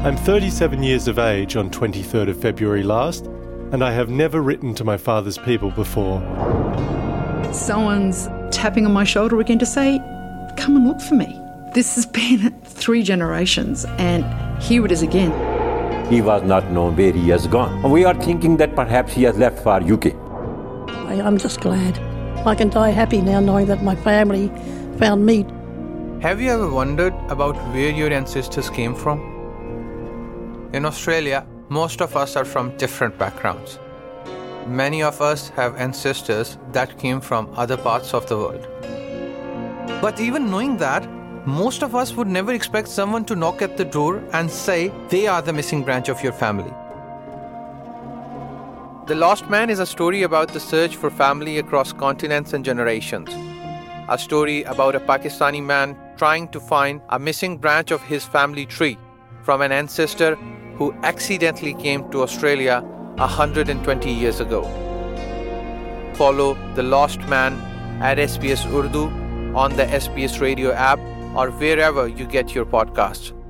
I'm 37 years of age on 23rd of February last, and I have never written to my father's people before. Someone's tapping on my shoulder again to say, come and look for me. This has been 3 generations, and here it is again. He was not known where he has gone. We are thinking that perhaps he has left for UK. I'm just glad. I can die happy now knowing that my family found me. Have you ever wondered about where your ancestors came from? In Australia, most of us are from different backgrounds. Many of us have ancestors that came from other parts of the world. But even knowing that, most of us would never expect someone to knock at the door and say they are the missing branch of your family. The Lost Man is a story about the search for family across continents and generations. A story about a Pakistani man trying to find a missing branch of his family tree from an ancestor who accidentally came to Australia 120 years ago. Follow The Lost Man at SBS Urdu on the SBS Radio app or wherever you get your podcasts.